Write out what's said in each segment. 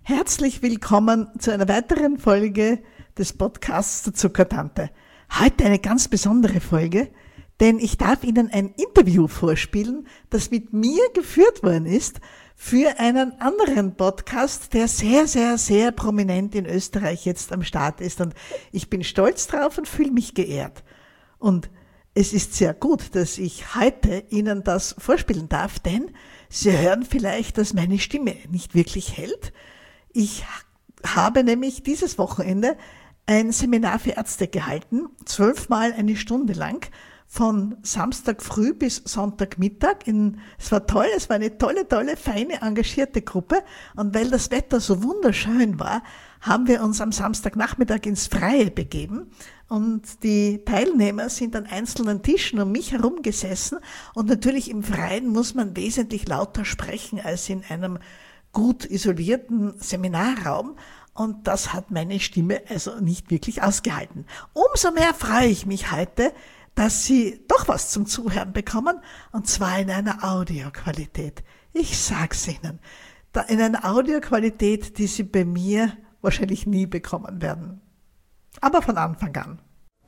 Herzlich willkommen zu einer weiteren Folge des Podcasts der Zuckertante. Heute eine ganz besondere Folge, denn ich darf Ihnen ein Interview vorspielen, das mit mir geführt worden ist für einen anderen Podcast, der sehr, sehr, sehr prominent in Österreich jetzt am Start ist. Und ich bin stolz drauf und fühle mich geehrt. Und es ist sehr gut, dass ich heute Ihnen das vorspielen darf, denn Sie hören vielleicht, dass meine Stimme nicht wirklich hält. Ich habe nämlich dieses Wochenende ein Seminar für Ärzte gehalten, 12-mal eine Stunde lang, von Samstag früh bis Sonntagmittag. Es war toll, es war eine tolle, feine, engagierte Gruppe. Und weil das Wetter so wunderschön war, haben wir uns am Samstagnachmittag ins Freie begeben. Und die Teilnehmer sind an einzelnen Tischen um mich herum gesessen. Und natürlich im Freien muss man wesentlich lauter sprechen als in einem gut isolierten Seminarraum. Und das hat meine Stimme also nicht wirklich ausgehalten. Umso mehr freue ich mich heute, dass Sie doch was zum Zuhören bekommen, und zwar in einer Audioqualität. Ich sag's Ihnen, in einer Audioqualität, die Sie bei mir wahrscheinlich nie bekommen werden. Aber von Anfang an.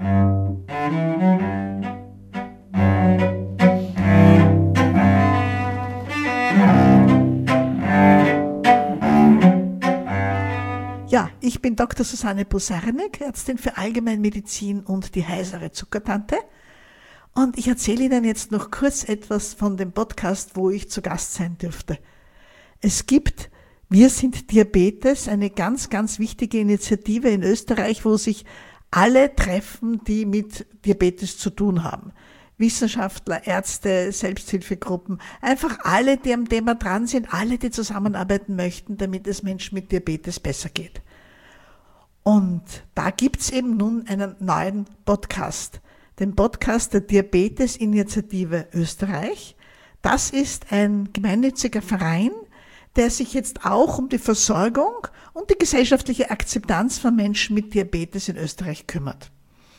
Ja, ich bin Dr. Susanne Busarnik, Ärztin für Allgemeinmedizin und die heisere Zuckertante. Und ich erzähle Ihnen jetzt noch kurz etwas von dem Podcast, wo ich zu Gast sein dürfte. Es gibt Wir sind Diabetes, eine ganz, ganz wichtige Initiative in Österreich, wo sich alle treffen, die mit Diabetes zu tun haben. Wissenschaftler, Ärzte, Selbsthilfegruppen, einfach alle, die am Thema dran sind, alle, die zusammenarbeiten möchten, damit es Menschen mit Diabetes besser geht. Und da gibt's eben nun einen neuen Podcast, den Podcast der Diabetes-Initiative Österreich. Das ist ein gemeinnütziger Verein, der sich jetzt auch um die Versorgung und die gesellschaftliche Akzeptanz von Menschen mit Diabetes in Österreich kümmert.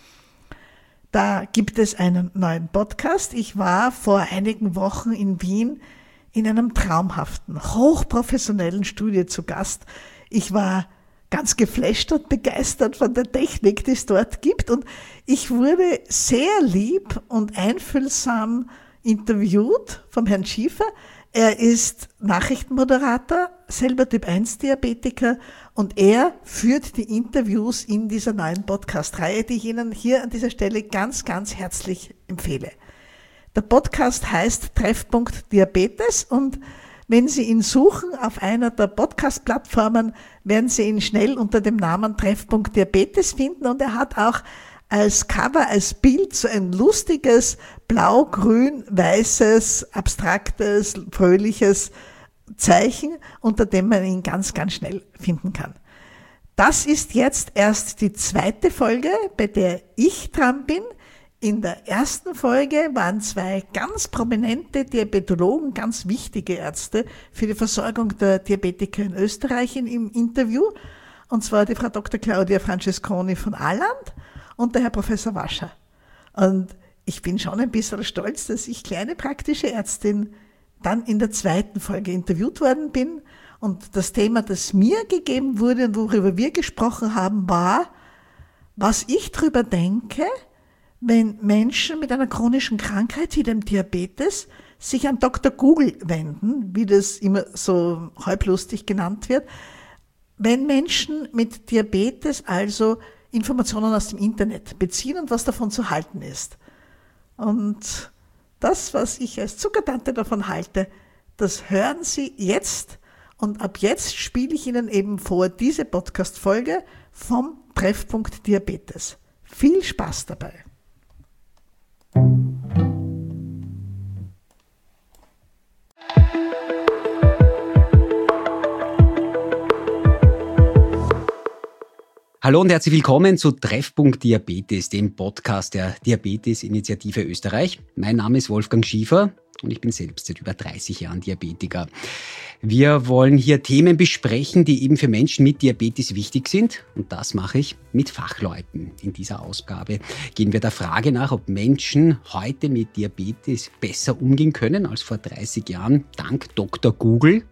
Da gibt es einen neuen Podcast. Ich war vor einigen Wochen in Wien in einem traumhaften, hochprofessionellen Studio zu Gast. Ich war ganz geflasht und begeistert von der Technik, die es dort gibt. Und ich wurde sehr lieb und einfühlsam interviewt vom Herrn Schiefer. Er ist Nachrichtenmoderator, selber Typ-1-Diabetiker, und er führt die Interviews in dieser neuen Podcast-Reihe, die ich Ihnen hier an dieser Stelle ganz, ganz herzlich empfehle. Der Podcast heißt Treffpunkt Diabetes, und wenn Sie ihn suchen auf einer der Podcast-Plattformen, werden Sie ihn schnell unter dem Namen Treffpunkt Diabetes finden, und er hat auch als Cover, als Bild so ein lustiges, blau-grün-weißes, abstraktes, fröhliches Zeichen, unter dem man ihn ganz, ganz schnell finden kann. Das ist jetzt erst die zweite Folge, bei der ich dran bin. In der ersten Folge waren zwei ganz prominente Diabetologen, ganz wichtige Ärzte für die Versorgung der Diabetiker in Österreich im Interview. Und zwar die Frau Dr. Claudia Francesconi von Aland und der Herr Professor Wascher. Und ich bin schon ein bisschen stolz, dass ich kleine praktische Ärztin dann in der zweiten Folge interviewt worden bin. Und das Thema, das mir gegeben wurde und worüber wir gesprochen haben, war, was ich drüber denke, wenn Menschen mit einer chronischen Krankheit wie dem Diabetes sich an Dr. Google wenden, wie das immer so halblustig genannt wird, wenn Menschen mit Diabetes also Informationen aus dem Internet beziehen und was davon zu halten ist. Und das, was ich als Zuckertante davon halte, das hören Sie jetzt, und ab jetzt spiele ich Ihnen eben vor diese Podcast-Folge vom Treffpunkt Diabetes. Viel Spaß dabei! Hallo und herzlich willkommen zu Treffpunkt Diabetes, dem Podcast der Diabetes-Initiative Österreich. Mein Name ist Wolfgang Schiefer und ich bin selbst seit über 30 Jahren Diabetiker. Wir wollen hier Themen besprechen, die eben für Menschen mit Diabetes wichtig sind, und das mache ich mit Fachleuten. In dieser Ausgabe gehen wir der Frage nach, ob Menschen heute mit Diabetes besser umgehen können als vor 30 Jahren, dank Dr. Google.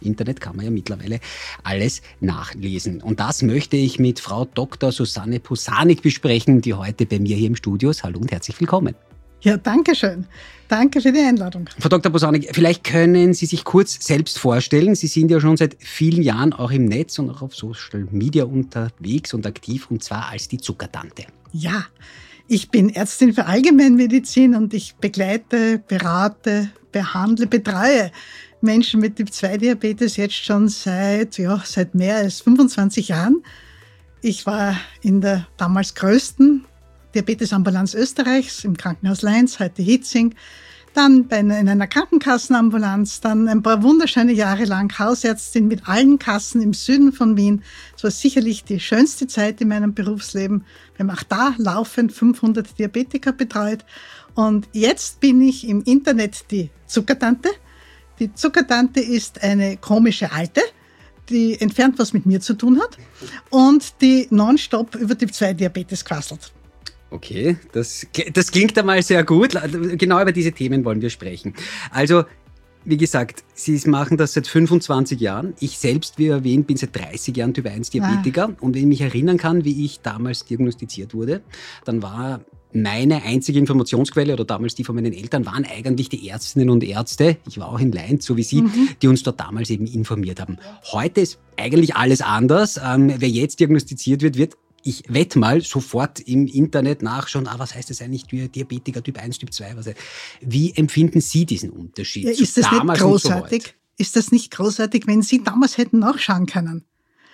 Internet kann man ja mittlerweile alles nachlesen. Und das möchte ich mit Frau Dr. Susanne Posanik besprechen, die heute bei mir hier im Studio ist. Hallo und herzlich willkommen. Ja, danke schön. Danke für die Einladung. Frau Dr. Posanik, vielleicht können Sie sich kurz selbst vorstellen. Sie sind ja schon seit vielen Jahren auch im Netz und auch auf Social Media unterwegs und aktiv, und zwar als die Zuckertante. Ja, ich bin Ärztin für Allgemeinmedizin und ich begleite, berate, behandle, betreue Menschen mit Typ-2-Diabetes jetzt schon seit mehr als 25 Jahren. Ich war in der damals größten Diabetesambulanz Österreichs im Krankenhaus Leins, heute Hitzing, dann in einer Krankenkassenambulanz, dann ein paar wunderschöne Jahre lang Hausärztin mit allen Kassen im Süden von Wien. Das war sicherlich die schönste Zeit in meinem Berufsleben. Wir haben auch da laufend 500 Diabetiker betreut. Und jetzt bin ich im Internet die Zuckertante. Die Zuckertante ist eine komische Alte, die entfernt was mit mir zu tun hat und die nonstop über Typ-2-Diabetes quasselt. Okay, das klingt einmal sehr gut. Genau über diese Themen wollen wir sprechen. Also, wie gesagt, Sie machen das seit 25 Jahren. Ich selbst, wie erwähnt, bin seit 30 Jahren Typ-1-Diabetiker. Und wenn ich mich erinnern kann, wie ich damals diagnostiziert wurde, dann war meine einzige Informationsquelle, oder damals die von meinen Eltern, waren eigentlich die Ärztinnen und Ärzte, ich war auch in Leins, so wie Sie, die uns dort damals eben informiert haben. Heute ist eigentlich alles anders. Wer jetzt diagnostiziert wird, ich wette mal, sofort im Internet nachschauen, was heißt das eigentlich für Diabetiker Typ 1, Typ 2? Wie empfinden Sie diesen Unterschied? Ja, ist das nicht großartig? Ist das nicht großartig, wenn Sie damals hätten nachschauen können?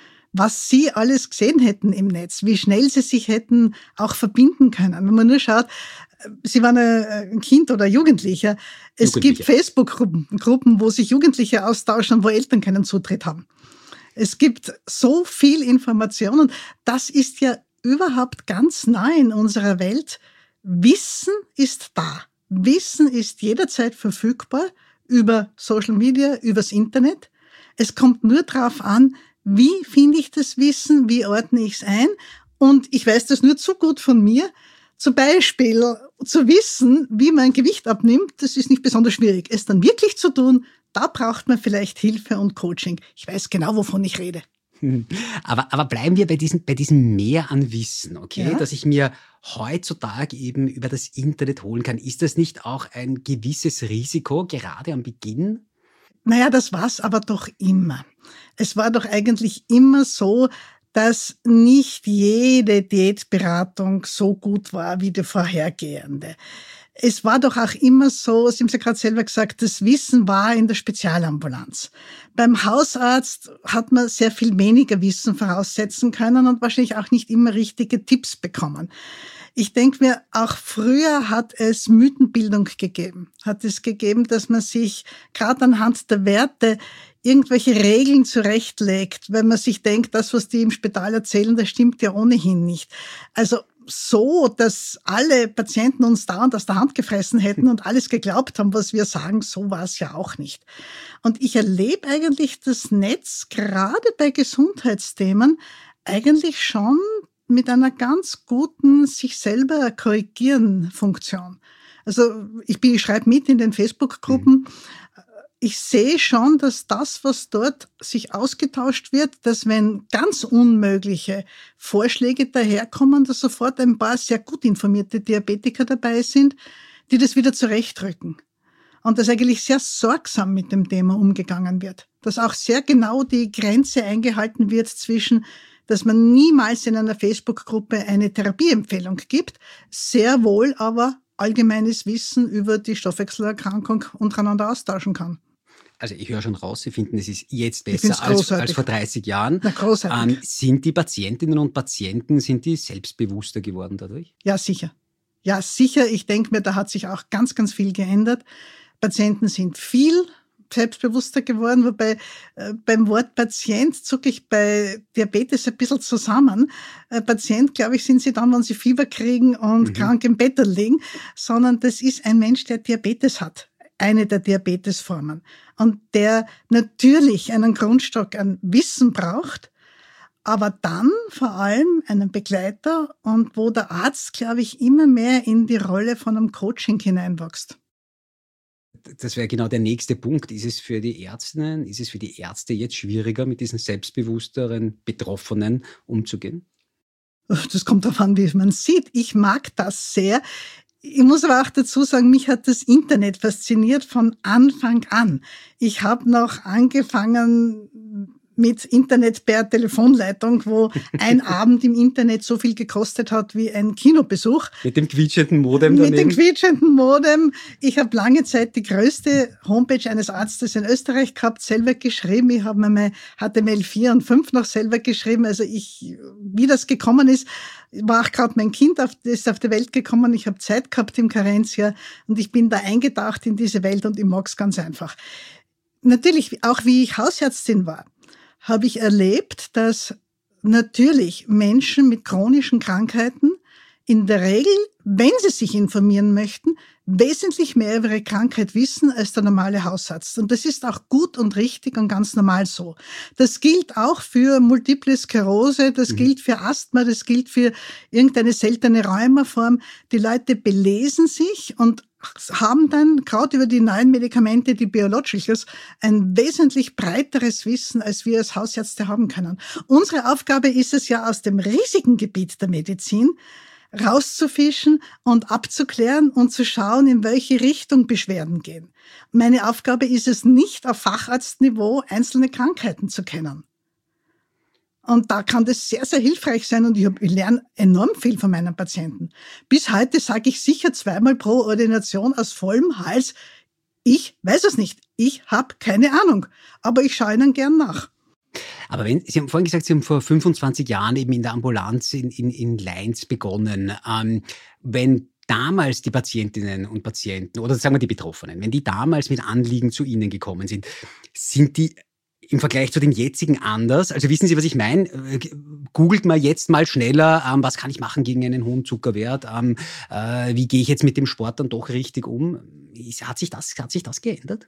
Was Sie alles gesehen hätten im Netz, wie schnell Sie sich hätten auch verbinden können. Wenn man nur schaut, Sie waren ein Kind oder Jugendlicher. Es gibt Facebook-Gruppen, wo sich Jugendliche austauschen, wo Eltern keinen Zutritt haben. Es gibt so viel Information und das ist ja überhaupt ganz nah in unserer Welt. Wissen ist da. Wissen ist jederzeit verfügbar über Social Media, übers Internet. Es kommt nur darauf an, wie finde ich das Wissen, wie ordne ich es ein. Und ich weiß das nur zu gut von mir. Zum Beispiel zu wissen, wie man Gewicht abnimmt, das ist nicht besonders schwierig. Es dann wirklich zu tun, da braucht man vielleicht Hilfe und Coaching. Ich weiß genau, wovon ich rede. Aber bleiben wir bei diesem Mehr an Wissen, okay, ja, dass ich mir heutzutage eben über das Internet holen kann. Ist das nicht auch ein gewisses Risiko, gerade am Beginn? Naja, das war's aber doch immer. Es war doch eigentlich immer so, dass nicht jede Diätberatung so gut war wie die vorhergehende. Es war doch auch immer so, Sie haben es ja gerade selber gesagt, das Wissen war in der Spezialambulanz. Beim Hausarzt hat man sehr viel weniger Wissen voraussetzen können und wahrscheinlich auch nicht immer richtige Tipps bekommen. Ich denke mir, auch früher hat es Mythenbildung gegeben. Hat es gegeben, dass man sich gerade anhand der Werte irgendwelche Regeln zurechtlegt, wenn man sich denkt, das, was die im Spital erzählen, das stimmt ja ohnehin nicht. Also so, dass alle Patienten uns dauernd aus der Hand gefressen hätten und alles geglaubt haben, was wir sagen, so war es ja auch nicht. Und ich erlebe eigentlich das Netz gerade bei Gesundheitsthemen eigentlich schon mit einer ganz guten sich selber korrigieren Funktion. Also ich schreibe mit in den Facebook-Gruppen. Ich sehe schon, dass das, was dort sich ausgetauscht wird, dass wenn ganz unmögliche Vorschläge daherkommen, dass sofort ein paar sehr gut informierte Diabetiker dabei sind, die das wieder zurechtrücken. Und dass eigentlich sehr sorgsam mit dem Thema umgegangen wird. Dass auch sehr genau die Grenze eingehalten wird zwischen, dass man niemals in einer Facebook-Gruppe eine Therapieempfehlung gibt, sehr wohl aber allgemeines Wissen über die Stoffwechselerkrankung untereinander austauschen kann. Also ich höre schon raus, Sie finden, es ist jetzt besser als vor 30 Jahren. Na, großartig. Sind die Patientinnen und Patienten, sind die selbstbewusster geworden dadurch? Ja, sicher. Ja, sicher. Ich denke mir, da hat sich auch ganz, ganz viel geändert. Patienten sind viel selbstbewusster geworden, wobei beim Wort Patient zucke ich bei Diabetes ein bisschen zusammen. Patient, glaube ich, sind sie dann, wenn sie Fieber kriegen und krank im Bett liegen, sondern das ist ein Mensch, der Diabetes hat. Eine der Diabetesformen. Und der natürlich einen Grundstock an Wissen braucht, aber dann vor allem einen Begleiter und wo der Arzt, glaube ich, immer mehr in die Rolle von einem Coaching hineinwächst. Das wäre genau der nächste Punkt. Ist es für die Ärztinnen, ist es für die Ärzte jetzt schwieriger, mit diesen selbstbewussteren Betroffenen umzugehen? Das kommt darauf an, wie man sieht. Ich mag das sehr. Ich muss aber auch dazu sagen, mich hat das Internet fasziniert von Anfang an. Ich habe noch angefangen mit Internet per Telefonleitung, wo ein Abend im Internet so viel gekostet hat wie ein Kinobesuch. Mit dem quietschenden Modem daneben? Mit dem quietschenden Modem. Ich habe lange Zeit die größte Homepage eines Arztes in Österreich gehabt, selber geschrieben. Ich habe mir HTML 4 und 5 noch selber geschrieben. Also wie das gekommen ist, war auch gerade mein Kind ist auf die Welt gekommen. Ich habe Zeit gehabt im Karenzjahr und ich bin da eingetaucht in diese Welt und ich mag's ganz einfach. Natürlich, auch wie ich Hausärztin war, habe ich erlebt, dass natürlich Menschen mit chronischen Krankheiten in der Regel, wenn sie sich informieren möchten, wesentlich mehr über ihre Krankheit wissen als der normale Hausarzt. Und das ist auch gut und richtig und ganz normal so. Das gilt auch für Multiple Sklerose, das gilt für Asthma, das gilt für irgendeine seltene Rheumaform. Die Leute belesen sich und haben dann gerade über die neuen Medikamente, die Biologicals, ein wesentlich breiteres Wissen, als wir als Hausärzte haben können. Unsere Aufgabe ist es ja, aus dem riesigen Gebiet der Medizin rauszufischen und abzuklären und zu schauen, in welche Richtung Beschwerden gehen. Meine Aufgabe ist es nicht, auf Facharztniveau einzelne Krankheiten zu kennen. Und da kann das sehr, sehr hilfreich sein und ich lerne enorm viel von meinen Patienten. Bis heute sage ich sicher 2-mal pro Ordination aus vollem Hals, ich weiß es nicht, ich habe keine Ahnung, aber ich schaue Ihnen gern nach. Aber Sie haben vorhin gesagt, Sie haben vor 25 Jahren eben in der Ambulanz in Leins begonnen. Wenn damals die Patientinnen und Patienten oder sagen wir die Betroffenen, wenn die damals mit Anliegen zu Ihnen gekommen sind die im Vergleich zu den jetzigen anders? Also wissen Sie, was ich meine? Googelt mal jetzt mal schneller, was kann ich machen gegen einen hohen Zuckerwert? Wie gehe ich jetzt mit dem Sport dann doch richtig um? Hat sich das geändert?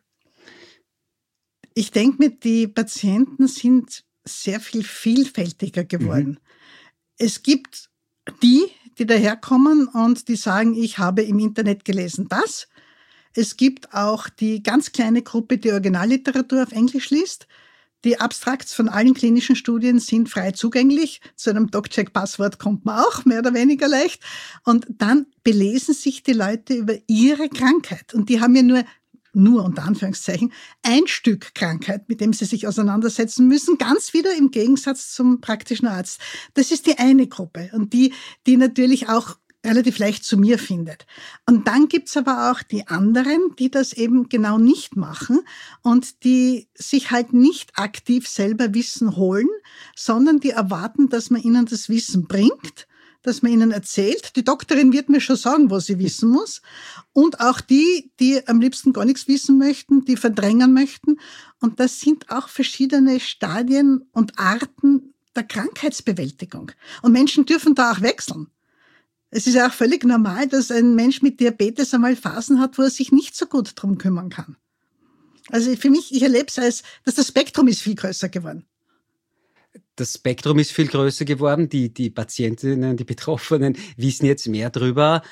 Ich denke mir, die Patienten sind sehr viel vielfältiger geworden. Es gibt die daherkommen und die sagen, ich habe im Internet gelesen das. Es gibt auch die ganz kleine Gruppe, die Originalliteratur auf Englisch liest. Die Abstrakts von allen klinischen Studien sind frei zugänglich. Zu einem DocCheck-Passwort kommt man auch mehr oder weniger leicht. Und dann belesen sich die Leute über ihre Krankheit. Und die haben ja nur unter Anführungszeichen, ein Stück Krankheit, mit dem sie sich auseinandersetzen müssen, ganz wieder im Gegensatz zum praktischen Arzt. Das ist die eine Gruppe und die natürlich auch relativ leicht zu mir findet. Und dann gibt's aber auch die anderen, die das eben genau nicht machen und die sich halt nicht aktiv selber Wissen holen, sondern die erwarten, dass man ihnen das Wissen bringt, dass man ihnen erzählt. Die Doktorin wird mir schon sagen, was sie wissen muss. Und auch die am liebsten gar nichts wissen möchten, die verdrängen möchten. Und das sind auch verschiedene Stadien und Arten der Krankheitsbewältigung. Und Menschen dürfen da auch wechseln. Es ist ja auch völlig normal, dass ein Mensch mit Diabetes einmal Phasen hat, wo er sich nicht so gut drum kümmern kann. Also für mich, ich erlebe es als, dass das Spektrum ist viel größer geworden. Das Spektrum ist viel größer geworden. Die Patientinnen, die Betroffenen wissen jetzt mehr drüber.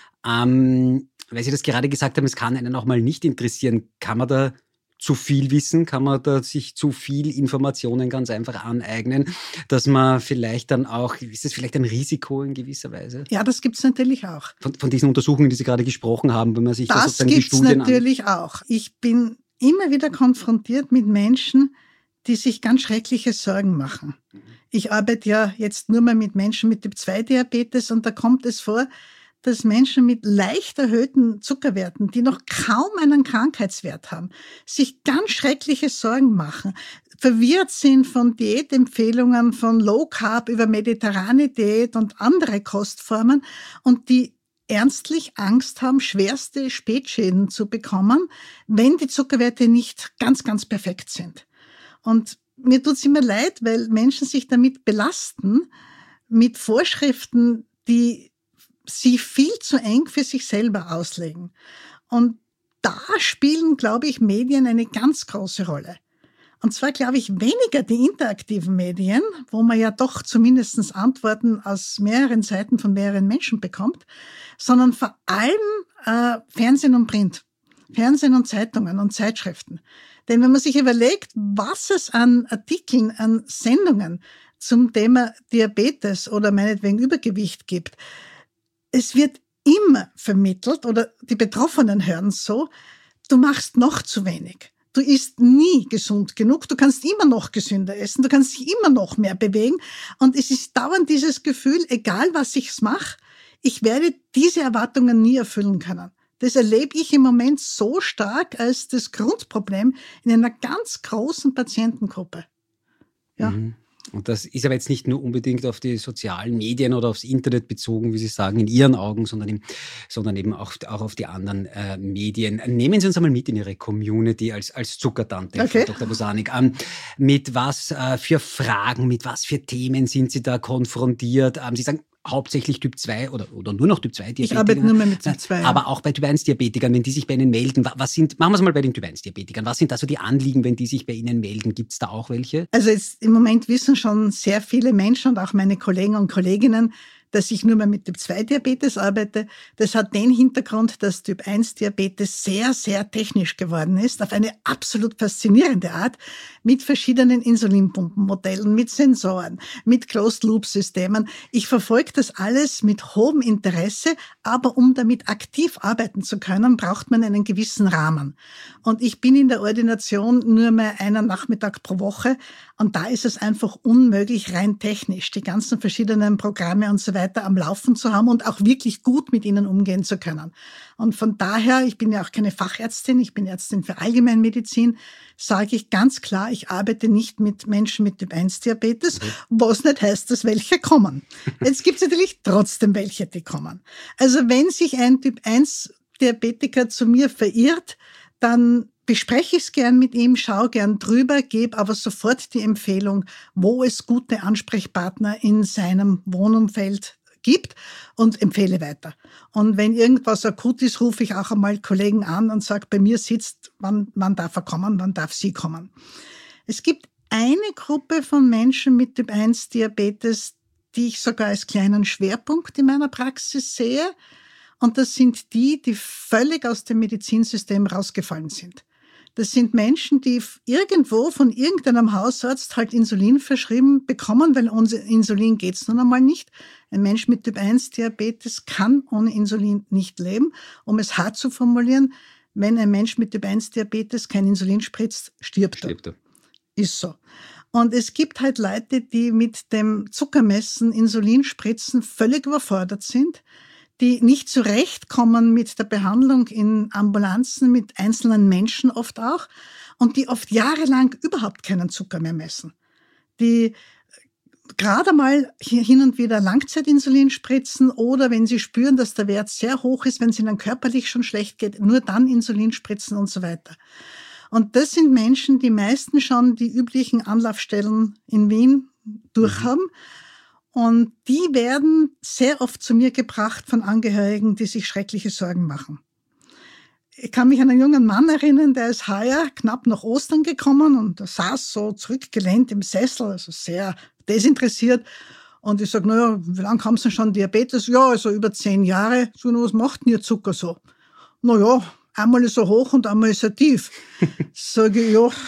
Weil Sie das gerade gesagt haben, es kann einen auch mal nicht interessieren. Kann man da zu viel wissen? Kann man da sich zu viel Informationen ganz einfach aneignen, dass man vielleicht dann auch, ist das vielleicht ein Risiko in gewisser Weise? Ja, das gibt's natürlich auch. Von diesen Untersuchungen, die Sie gerade gesprochen haben, wenn man sich das sozusagen die Studien gibt's natürlich auch. Ich bin immer wieder konfrontiert mit Menschen, die sich ganz schreckliche Sorgen machen. Ich arbeite ja jetzt nur mal mit Menschen mit Typ-2-Diabetes und da kommt es vor, dass Menschen mit leicht erhöhten Zuckerwerten, die noch kaum einen Krankheitswert haben, sich ganz schreckliche Sorgen machen, verwirrt sind von Diätempfehlungen, von Low Carb über mediterrane Diät und andere Kostformen und die ernstlich Angst haben, schwerste Spätschäden zu bekommen, wenn die Zuckerwerte nicht ganz, ganz perfekt sind. Und mir tut's immer leid, weil Menschen sich damit belasten, mit Vorschriften, die sie viel zu eng für sich selber auslegen. Und da spielen, glaube ich, Medien eine ganz große Rolle. Und zwar, glaube ich, weniger die interaktiven Medien, wo man ja doch zumindest Antworten aus mehreren Seiten von mehreren Menschen bekommt, sondern vor allem Fernsehen und Print. Fernsehen und Zeitungen und Zeitschriften. Denn wenn man sich überlegt, was es an Artikeln, an Sendungen zum Thema Diabetes oder meinetwegen Übergewicht gibt, es wird immer vermittelt, oder die Betroffenen hören es so, du machst noch zu wenig. Du isst nie gesund genug, du kannst immer noch gesünder essen, du kannst dich immer noch mehr bewegen. Und es ist dauernd dieses Gefühl, egal was ich mache, ich werde diese Erwartungen nie erfüllen können. Das erlebe ich im Moment so stark als das Grundproblem in einer ganz großen Patientengruppe. Ja. Mhm. Und das ist aber jetzt nicht nur unbedingt auf die sozialen Medien oder aufs Internet bezogen, wie Sie sagen, in Ihren Augen, sondern eben auch auf die anderen Medien. Nehmen Sie uns einmal mit in Ihre Community als Zuckertante, Okay. Frau Dr. Bosanic. Mit was für Fragen, mit was für Themen sind Sie da konfrontiert? Sie sagen, hauptsächlich Typ 2 oder nur noch Typ 2 Diabetiker. Ich arbeite nur mehr mit Typ 2. Aber auch bei Typ 1 Diabetikern, wenn die sich bei Ihnen melden, machen wir es mal bei den Typ 1 Diabetikern. Was sind da so die Anliegen, wenn die sich bei Ihnen melden? Gibt es da auch welche? Also jetzt im Moment wissen schon sehr viele Menschen und auch meine Kollegen und Kolleginnen, dass ich nur mehr mit Typ 2 Diabetes arbeite. Das hat den Hintergrund, dass Typ 1 Diabetes sehr, sehr technisch geworden ist, auf eine absolut faszinierende Art, mit verschiedenen Insulinpumpenmodellen, mit Sensoren, mit Closed-Loop-Systemen. Ich verfolge das alles mit hohem Interesse, aber um damit aktiv arbeiten zu können, braucht man einen gewissen Rahmen. Und ich bin in der Ordination nur mehr einen Nachmittag pro Woche und da ist es einfach unmöglich, rein technisch die ganzen verschiedenen Programme und so weiter am Laufen zu haben und auch wirklich gut mit ihnen umgehen zu können. Und von daher, ich bin ja auch keine Fachärztin, ich bin Ärztin für Allgemeinmedizin, sage ich ganz klar, ich arbeite nicht mit Menschen mit Typ 1 Diabetes, was nicht heißt, dass welche kommen. Jetzt gibt es natürlich trotzdem welche, die kommen. Also wenn sich ein Typ 1 Diabetiker zu mir verirrt, dann bespreche ich es gern mit ihm, schaue gern drüber, gebe aber sofort die Empfehlung, wo es gute Ansprechpartner in seinem Wohnumfeld gibt und empfehle weiter. Und wenn irgendwas akut ist, rufe ich auch einmal Kollegen an und sage, bei mir sitzt, wann darf er kommen, wann darf sie kommen. Es gibt eine Gruppe von Menschen mit Typ 1 Diabetes, die ich sogar als kleinen Schwerpunkt in meiner Praxis sehe. Und das sind die völlig aus dem Medizinsystem rausgefallen sind. Das sind Menschen, die irgendwo von irgendeinem Hausarzt halt Insulin verschrieben bekommen, weil ohne Insulin geht's nun einmal nicht. Ein Mensch mit Typ 1 Diabetes kann ohne Insulin nicht leben. Um es hart zu formulieren, wenn ein Mensch mit Typ 1 Diabetes kein Insulin spritzt, stirbt er. Ist so. Und es gibt halt Leute, die mit dem Zuckermessen, Insulinspritzen völlig überfordert sind, die nicht zurechtkommen mit der Behandlung in Ambulanzen, mit einzelnen Menschen oft auch, und die oft jahrelang überhaupt keinen Zucker mehr messen. Die gerade mal hin und wieder Langzeitinsulin spritzen oder wenn sie spüren, dass der Wert sehr hoch ist, wenn es ihnen körperlich schon schlecht geht, nur dann Insulin spritzen und so weiter. Und das sind Menschen, die meisten schon die üblichen Anlaufstellen in Wien durchhaben. Und die werden sehr oft zu mir gebracht von Angehörigen, die sich schreckliche Sorgen machen. Ich kann mich an einen jungen Mann erinnern, der ist heuer knapp nach Ostern gekommen und der saß so zurückgelehnt im Sessel, also sehr desinteressiert. Und ich sage, naja, wie lange haben Sie schon Diabetes? Ja, also über 10 Jahre. So, was macht denn Ihr Zucker so? Naja, einmal ist er hoch und einmal ist er tief. Sage ich, ja,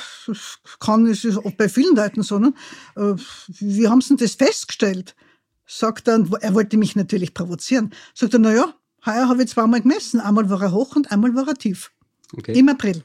es ist auch bei vielen Leuten so, ne? Wie haben Sie denn das festgestellt? Sagt er, er wollte mich natürlich provozieren. Sagt er, naja, heuer habe ich 2-mal gemessen. Einmal war er hoch und einmal war er tief. Okay. Im April.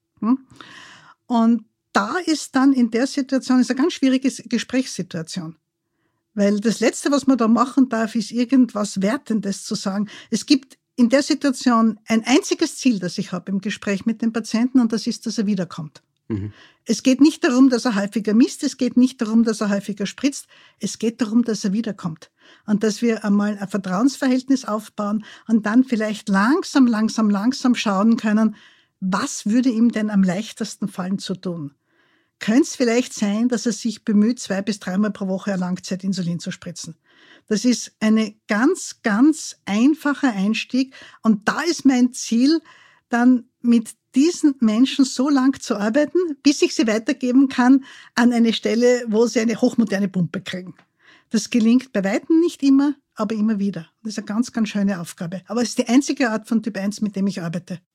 Und da ist dann in der Situation, ist eine ganz schwierige Gesprächssituation. Weil das Letzte, was man da machen darf, ist irgendwas Wertendes zu sagen. Es gibt in der Situation ein einziges Ziel, das ich habe im Gespräch mit dem Patienten, und das ist, dass er wiederkommt. Es geht nicht darum, dass er häufiger misst, es geht nicht darum, dass er häufiger spritzt, es geht darum, dass er wiederkommt. Und dass wir einmal ein Vertrauensverhältnis aufbauen und dann vielleicht langsam schauen können, was würde ihm denn am leichtesten fallen zu tun. Könnte es vielleicht sein, dass er sich bemüht, 2 bis 3-mal pro Woche ein Langzeitinsulin zu spritzen. Das ist ein ganz, ganz einfacher Einstieg. Und da ist mein Ziel, dann mit diesen Menschen so lang zu arbeiten, bis ich sie weitergeben kann an eine Stelle, wo sie eine hochmoderne Pumpe kriegen. Das gelingt bei weitem nicht immer, aber immer wieder. Das ist eine ganz, ganz schöne Aufgabe. Aber es ist die einzige Art von Typ 1, mit dem ich arbeite.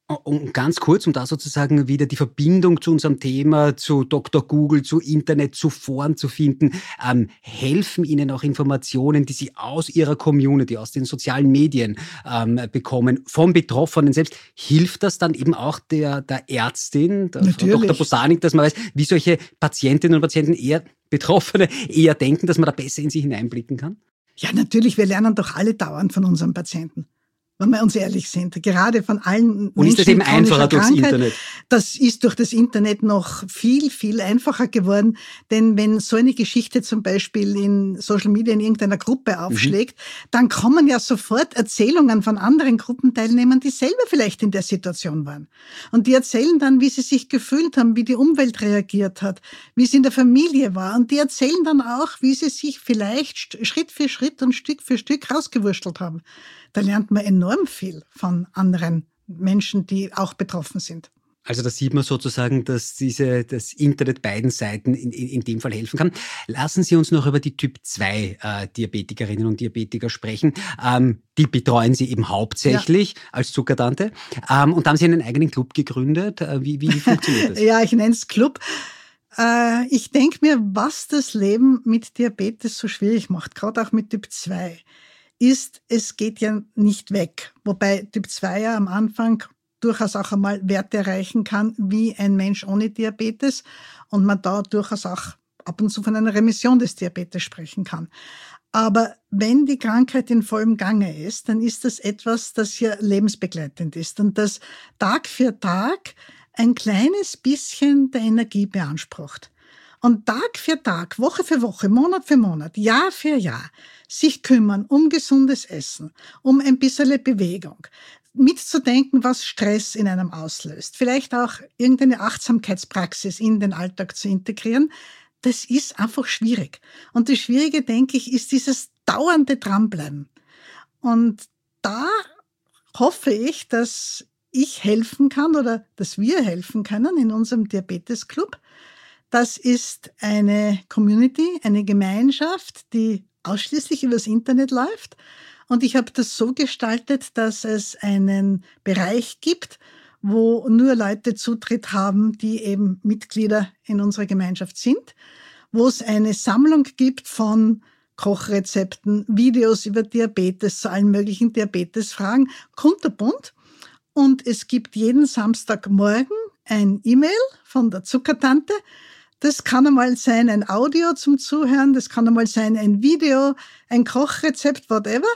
Und ganz kurz, um da sozusagen wieder die Verbindung zu unserem Thema, zu Dr. Google, zu Internet, zu Foren zu finden, helfen Ihnen auch Informationen, die Sie aus Ihrer Community, aus den sozialen Medien bekommen, vom Betroffenen selbst. Hilft das dann eben auch der Ärztin, der Frau Dr. Bosanik, dass man weiß, wie solche Patientinnen und Patienten Betroffene eher denken, dass man da besser in sie hineinblicken kann? Ja, natürlich, wir lernen doch alle dauernd von unseren Patienten. Wenn wir uns ehrlich sind, gerade von allen Menschen. Und ist das eben einfacher durchs Internet? Das ist durch das Internet noch viel, viel einfacher geworden. Denn wenn so eine Geschichte zum Beispiel in Social Media in irgendeiner Gruppe aufschlägt, dann kommen ja sofort Erzählungen von anderen Gruppenteilnehmern, die selber vielleicht in der Situation waren. Und die erzählen dann, wie sie sich gefühlt haben, wie die Umwelt reagiert hat, wie es in der Familie war. Und die erzählen dann auch, wie sie sich vielleicht Schritt für Schritt und Stück für Stück rausgewurstelt haben. Da lernt man enorm viel von anderen Menschen, die auch betroffen sind. Also da sieht man sozusagen, dass das Internet beiden Seiten in dem Fall helfen kann. Lassen Sie uns noch über die Typ-2 Diabetikerinnen und Diabetiker sprechen. Die betreuen Sie eben hauptsächlich als Zuckertante. Und da haben Sie einen eigenen Club gegründet. Wie funktioniert das? Ja, ich nenne es Club. Ich denke mir, was das Leben mit Diabetes so schwierig macht, gerade auch mit Typ 2, ist, es geht ja nicht weg. Wobei Typ 2 ja am Anfang durchaus auch einmal Werte erreichen kann, wie ein Mensch ohne Diabetes und man da durchaus auch ab und zu von einer Remission des Diabetes sprechen kann. Aber wenn die Krankheit in vollem Gange ist, dann ist das etwas, das ja lebensbegleitend ist und das Tag für Tag ein kleines bisschen der Energie beansprucht. Und Tag für Tag, Woche für Woche, Monat für Monat, Jahr für Jahr sich kümmern um gesundes Essen, um ein bisschen Bewegung, mitzudenken, was Stress in einem auslöst, vielleicht auch irgendeine Achtsamkeitspraxis in den Alltag zu integrieren, das ist einfach schwierig. Und das Schwierige, denke ich, ist dieses dauernde Dranbleiben. Und da hoffe ich, dass ich helfen kann oder dass wir helfen können in unserem Diabetes-Club. Das ist eine Community, eine Gemeinschaft, die ausschließlich übers Internet läuft. Und ich habe das so gestaltet, dass es einen Bereich gibt, wo nur Leute Zutritt haben, die eben Mitglieder in unserer Gemeinschaft sind, wo es eine Sammlung gibt von Kochrezepten, Videos über Diabetes, zu allen möglichen Diabetesfragen, kunterbunt. Und es gibt jeden Samstagmorgen ein E-Mail von der Zuckertante. Das kann einmal sein ein Audio zum Zuhören, das kann einmal sein ein Video, ein Kochrezept, whatever.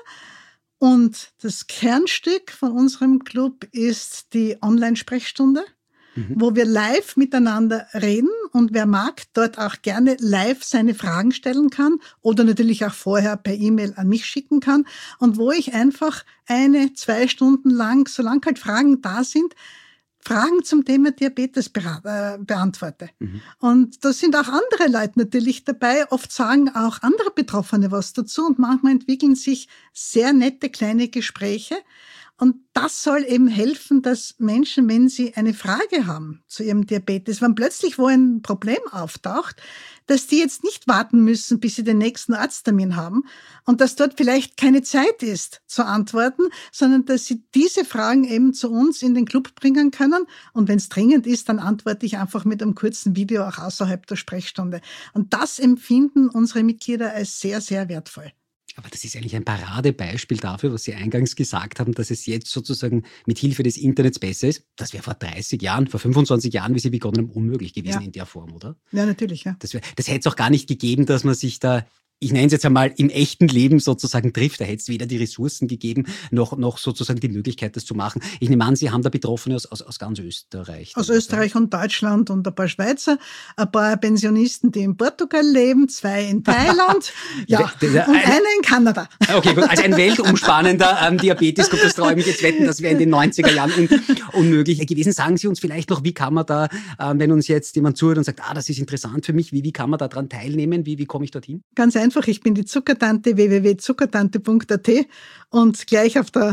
Und das Kernstück von unserem Club ist die Online-Sprechstunde, wo wir live miteinander reden und wer mag, dort auch gerne live seine Fragen stellen kann oder natürlich auch vorher per E-Mail an mich schicken kann und wo ich einfach 1-2 Stunden lang, solange halt Fragen da sind, Fragen zum Thema Diabetes beantworte. Und da sind auch andere Leute natürlich dabei. Oft sagen auch andere Betroffene was dazu und manchmal entwickeln sich sehr nette kleine Gespräche. Und das soll eben helfen, dass Menschen, wenn sie eine Frage haben zu ihrem Diabetes, wenn plötzlich wo ein Problem auftaucht, dass die jetzt nicht warten müssen, bis sie den nächsten Arzttermin haben und dass dort vielleicht keine Zeit ist zu antworten, sondern dass sie diese Fragen eben zu uns in den Club bringen können. Und wenn es dringend ist, dann antworte ich einfach mit einem kurzen Video auch außerhalb der Sprechstunde. Und das empfinden unsere Mitglieder als sehr, sehr wertvoll. Aber das ist eigentlich ein Paradebeispiel dafür, was Sie eingangs gesagt haben, dass es jetzt sozusagen mit Hilfe des Internets besser ist. Das wäre vor 30 Jahren, vor 25 Jahren, wie Sie begonnen haben, unmöglich gewesen in der Form, oder? Ja, natürlich, ja. Das hätte es auch gar nicht gegeben, dass man sich da, ich nenne es jetzt einmal, im echten Leben sozusagen trifft. Da hätte es weder die Ressourcen gegeben, noch sozusagen die Möglichkeit, das zu machen. Ich nehme an, Sie haben da Betroffene aus ganz Österreich. Aus Österreich und Deutschland und ein paar Schweizer, ein paar Pensionisten, die in Portugal leben, 2 in Thailand, und eine in Kanada. Okay, gut. Also ein weltumspannender Diabetes-Club, das traue ich mich jetzt wetten, das wäre in den 90er Jahren unmöglich gewesen. Sagen Sie uns vielleicht noch, wie kann man da, wenn uns jetzt jemand zuhört und sagt, das ist interessant für mich, wie kann man da dran teilnehmen? Wie komme ich dorthin? Ganz einfach, ich bin die Zuckertante, www.zuckertante.at und gleich auf der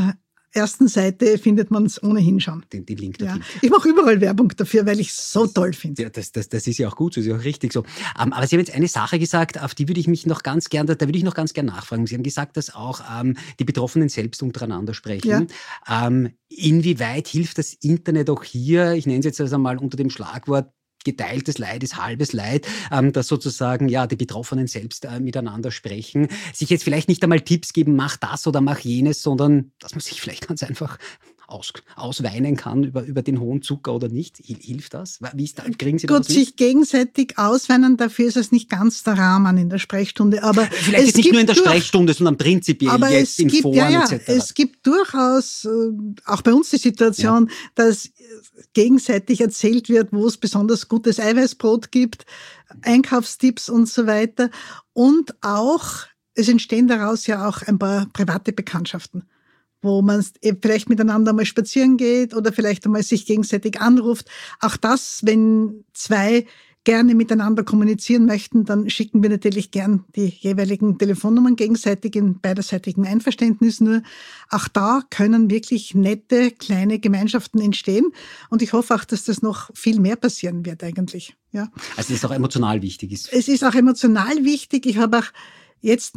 ersten Seite findet man es ohnehin schon. Den Link dafür. Ja. Ich mache überall Werbung dafür, weil ich es so toll finde. Ja, das ist ja auch gut, das ist ja auch richtig so. Aber Sie haben jetzt eine Sache gesagt, auf die würde ich mich noch ganz gern, da würde ich noch ganz gern nachfragen. Sie haben gesagt, dass auch die Betroffenen selbst untereinander sprechen. Ja. Inwieweit hilft das Internet auch hier, ich nenne es jetzt also mal unter dem Schlagwort geteiltes Leid ist halbes Leid, dass sozusagen ja die Betroffenen selbst miteinander sprechen, sich jetzt vielleicht nicht einmal Tipps geben, mach das oder mach jenes, sondern dass man sich vielleicht ganz einfach ausweinen kann über den hohen Zucker oder nicht. Hilft das? Wie ist da, kriegen Sie das mit? Sich gegenseitig ausweinen, dafür ist es nicht ganz der Rahmen in der Sprechstunde. Aber vielleicht jetzt nicht nur in der Sprechstunde, sondern prinzipiell aber jetzt in Foren etc. Es gibt durchaus, auch bei uns die Situation, dass gegenseitig erzählt wird, wo es besonders gutes Eiweißbrot gibt, Einkaufstipps und so weiter. Und auch, es entstehen daraus ja auch ein paar private Bekanntschaften, wo man vielleicht miteinander mal spazieren geht oder vielleicht einmal sich gegenseitig anruft. Auch das, wenn zwei gerne miteinander kommunizieren möchten, dann schicken wir natürlich gern die jeweiligen Telefonnummern gegenseitig in beiderseitigem Einverständnis. Nur auch da können wirklich nette, kleine Gemeinschaften entstehen. Und ich hoffe auch, dass das noch viel mehr passieren wird eigentlich. Ja. Also es ist auch emotional wichtig. Es ist auch emotional wichtig. Ich habe auch jetzt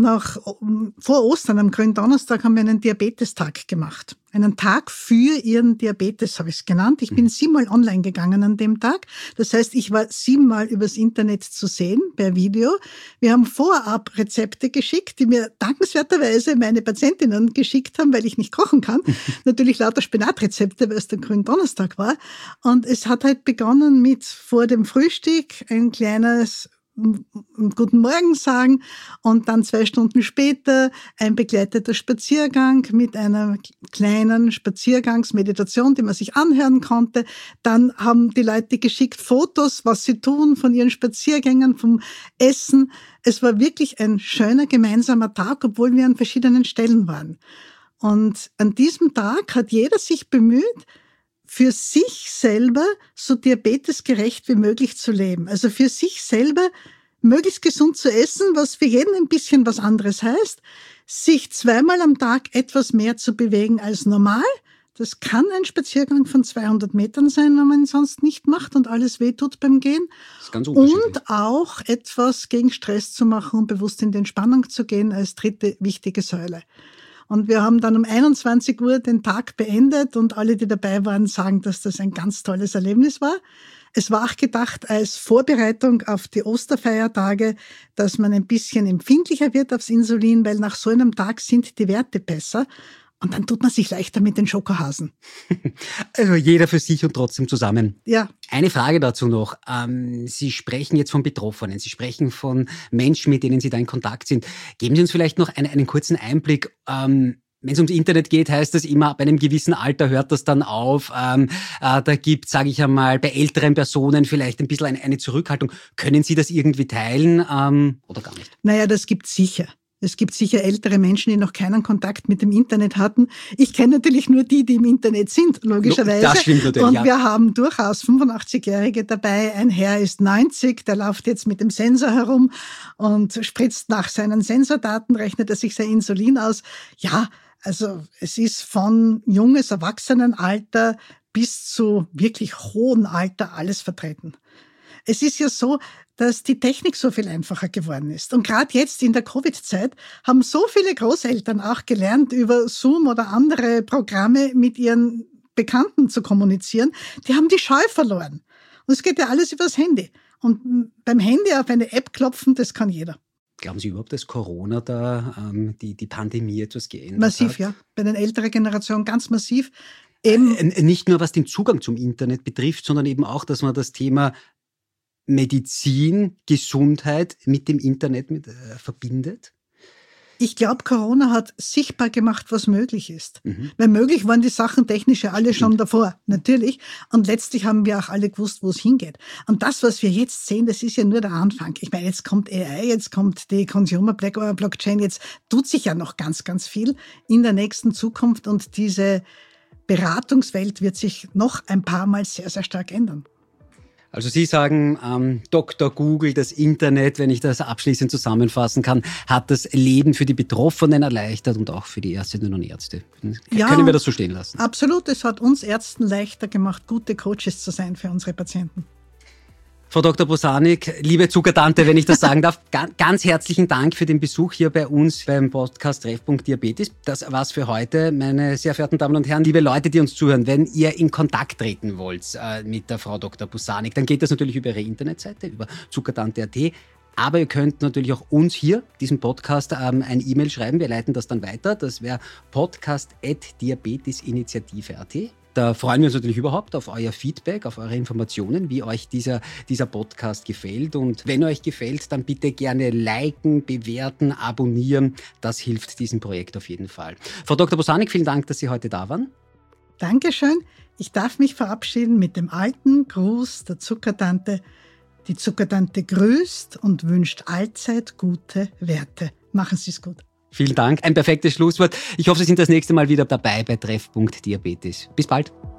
vor Ostern, am Gründonnerstag, haben wir einen Diabetestag gemacht. Einen Tag für Ihren Diabetes, habe ich es genannt. Ich bin 7-mal online gegangen an dem Tag. Das heißt, ich war 7-mal übers Internet zu sehen, per Video. Wir haben vorab Rezepte geschickt, die mir dankenswerterweise meine Patientinnen geschickt haben, weil ich nicht kochen kann. Natürlich lauter Spinatrezepte, weil es der Gründonnerstag war. Und es hat halt begonnen mit vor dem Frühstück ein kleines Guten Morgen sagen und dann 2 Stunden später ein begleiteter Spaziergang mit einer kleinen Spaziergangsmeditation, die man sich anhören konnte. Dann haben die Leute geschickt Fotos, was sie tun von ihren Spaziergängen, vom Essen. Es war wirklich ein schöner gemeinsamer Tag, obwohl wir an verschiedenen Stellen waren. Und an diesem Tag hat jeder sich bemüht, für sich selber so diabetesgerecht wie möglich zu leben. Also für sich selber möglichst gesund zu essen, was für jeden ein bisschen was anderes heißt. Sich 2-mal am Tag etwas mehr zu bewegen als normal. Das kann ein Spaziergang von 200 Metern sein, wenn man ihn sonst nicht macht und alles wehtut beim Gehen. Das ist ganz unterschiedlich. Und auch etwas gegen Stress zu machen und bewusst in die Entspannung zu gehen als 3. wichtige Säule. Und wir haben dann um 21 Uhr den Tag beendet und alle, die dabei waren, sagen, dass das ein ganz tolles Erlebnis war. Es war auch gedacht als Vorbereitung auf die Osterfeiertage, dass man ein bisschen empfindlicher wird aufs Insulin, weil nach so einem Tag sind die Werte besser. Und dann tut man sich leichter mit den Schokohasen. Also jeder für sich und trotzdem zusammen. Ja. Eine Frage dazu noch. Sie sprechen jetzt von Betroffenen, Sie sprechen von Menschen, mit denen Sie da in Kontakt sind. Geben Sie uns vielleicht noch einen kurzen Einblick. Wenn es ums Internet geht, heißt das immer, ab einem gewissen Alter hört das dann auf. Da gibt, sage ich einmal, bei älteren Personen vielleicht ein bisschen eine Zurückhaltung. Können Sie das irgendwie teilen oder gar nicht? Naja, das gibt's sicher. Es gibt sicher ältere Menschen, die noch keinen Kontakt mit dem Internet hatten. Ich kenne natürlich nur die im Internet sind, logischerweise. Das stimmt natürlich, und wir haben durchaus 85-Jährige dabei. Ein Herr ist 90, der läuft jetzt mit dem Sensor herum und spritzt nach seinen Sensordaten, rechnet er sich sein Insulin aus. Ja, also es ist von junges Erwachsenenalter bis zu wirklich hohem Alter alles vertreten. Es ist ja so, dass die Technik so viel einfacher geworden ist. Und gerade jetzt in der Covid-Zeit haben so viele Großeltern auch gelernt, über Zoom oder andere Programme mit ihren Bekannten zu kommunizieren. Die haben die Scheu verloren. Und es geht ja alles übers Handy. Und beim Handy auf eine App klopfen, das kann jeder. Glauben Sie überhaupt, dass Corona da die Pandemie etwas geändert massiv, hat? Ja. Bei den älteren Generationen ganz massiv. Eben nicht nur was den Zugang zum Internet betrifft, sondern eben auch, dass man das Thema Medizin, Gesundheit mit dem Internet verbindet? Ich glaube, Corona hat sichtbar gemacht, was möglich ist. Weil möglich waren die Sachen technisch ja alle schon davor, natürlich. Und letztlich haben wir auch alle gewusst, wo es hingeht. Und das, was wir jetzt sehen, das ist ja nur der Anfang. Ich meine, jetzt kommt AI, jetzt kommt die Consumer Blockchain, jetzt tut sich ja noch ganz, ganz viel in der nächsten Zukunft. Und diese Beratungswelt wird sich noch ein paar Mal sehr, sehr stark ändern. Also Sie sagen, Dr. Google, das Internet, wenn ich das abschließend zusammenfassen kann, hat das Leben für die Betroffenen erleichtert und auch für die Ärztinnen und Ärzte. Ja, können wir das so stehen lassen? Absolut, es hat uns Ärzten leichter gemacht, gute Coaches zu sein für unsere Patienten. Frau Dr. Bosanic, liebe Zuckertante, wenn ich das sagen darf, ganz herzlichen Dank für den Besuch hier bei uns beim Podcast Treffpunkt Diabetes. Das war's für heute, meine sehr verehrten Damen und Herren, liebe Leute, die uns zuhören. Wenn ihr in Kontakt treten wollt mit der Frau Dr. Bosanic, dann geht das natürlich über ihre Internetseite, über zuckertante.at. Aber ihr könnt natürlich auch uns hier, diesem Podcast, ein E-Mail schreiben. Wir leiten das dann weiter. Das wäre podcast@diabetesinitiative.at. Da freuen wir uns natürlich überhaupt auf euer Feedback, auf eure Informationen, wie euch dieser Podcast gefällt. Und wenn euch gefällt, dann bitte gerne liken, bewerten, abonnieren. Das hilft diesem Projekt auf jeden Fall. Frau Dr. Bosanic, vielen Dank, dass Sie heute da waren. Dankeschön. Ich darf mich verabschieden mit dem alten Gruß der Zuckertante. Die Zuckertante grüßt und wünscht allzeit gute Werte. Machen Sie es gut. Vielen Dank. Ein perfektes Schlusswort. Ich hoffe, Sie sind das nächste Mal wieder dabei bei Treffpunkt Diabetes. Bis bald.